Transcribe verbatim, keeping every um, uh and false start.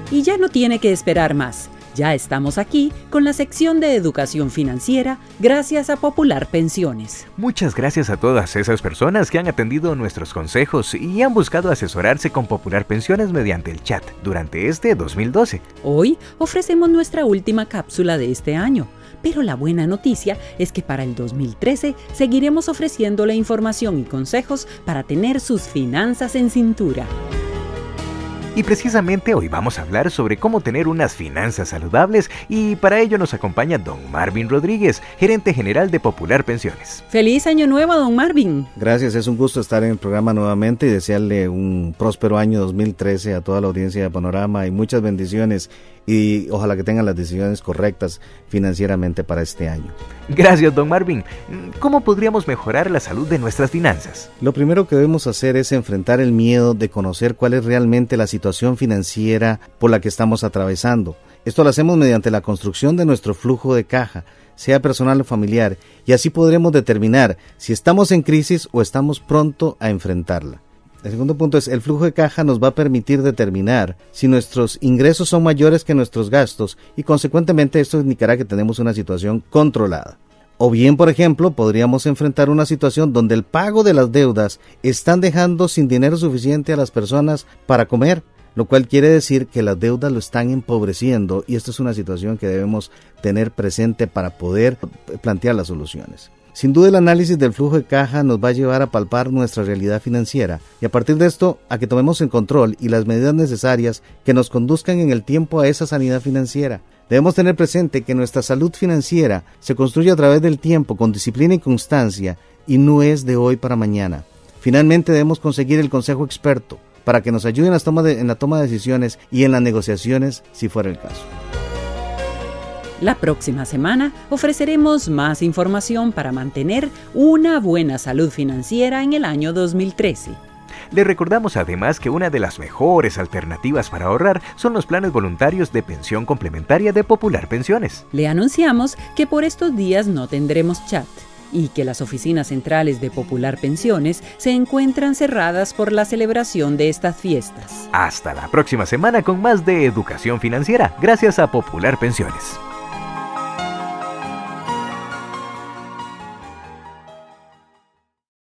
Y ya no tiene que esperar más. Ya estamos aquí con la sección de educación financiera gracias a Popular Pensiones. Muchas gracias a todas esas personas que han atendido nuestros consejos y han buscado asesorarse con Popular Pensiones mediante el chat durante este dos mil doce. Hoy ofrecemos nuestra última cápsula de este año, pero la buena noticia es que para el dos mil trece seguiremos ofreciéndole información y consejos para tener sus finanzas en cintura. Y precisamente hoy vamos a hablar sobre cómo tener unas finanzas saludables y para ello nos acompaña don Marvin Rodríguez, gerente general de Popular Pensiones. ¡Feliz Año Nuevo, don Marvin! Gracias, es un gusto estar en el programa nuevamente y desearle un próspero año dos mil trece a toda la audiencia de Panorama y muchas bendiciones y ojalá que tengan las decisiones correctas financieramente para este año. Gracias, don Marvin. ¿Cómo podríamos mejorar la salud de nuestras finanzas? Lo primero que debemos hacer es enfrentar el miedo de conocer cuál es realmente la situación financiera por la que estamos atravesando. Esto lo hacemos mediante la construcción de nuestro flujo de caja, sea personal o familiar, y así podremos determinar si estamos en crisis o estamos pronto a enfrentarla. El segundo punto es, el flujo de caja nos va a permitir determinar si nuestros ingresos son mayores que nuestros gastos y consecuentemente esto indicará que tenemos una situación controlada. O bien, por ejemplo, podríamos enfrentar una situación donde el pago de las deudas están dejando sin dinero suficiente a las personas para comer, lo cual quiere decir que las deudas lo están empobreciendo y esta es una situación que debemos tener presente para poder plantear las soluciones. Sin duda el análisis del flujo de caja nos va a llevar a palpar nuestra realidad financiera y a partir de esto a que tomemos el control y las medidas necesarias que nos conduzcan en el tiempo a esa sanidad financiera. Debemos tener presente que nuestra salud financiera se construye a través del tiempo con disciplina y constancia y no es de hoy para mañana. Finalmente debemos conseguir el consejo experto para que nos ayude en, las toma de, en la toma de decisiones y en las negociaciones si fuera el caso. La próxima semana ofreceremos más información para mantener una buena salud financiera en el año dos mil trece. Le recordamos además que una de las mejores alternativas para ahorrar son los planes voluntarios de pensión complementaria de Popular Pensiones. Le anunciamos que por estos días no tendremos chat y que las oficinas centrales de Popular Pensiones se encuentran cerradas por la celebración de estas fiestas. Hasta la próxima semana con más de educación financiera, gracias a Popular Pensiones.